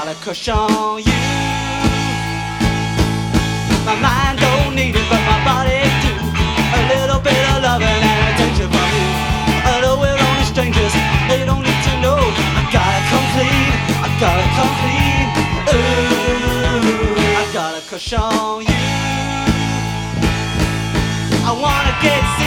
got a crush on you. My mind don't need it, but my body do. A little bit of loving and attention from you. Although we're only strangers, they don't need to know. I gotta come clean, I gotta come clean. Ooh, I got a crush on you. I wanna get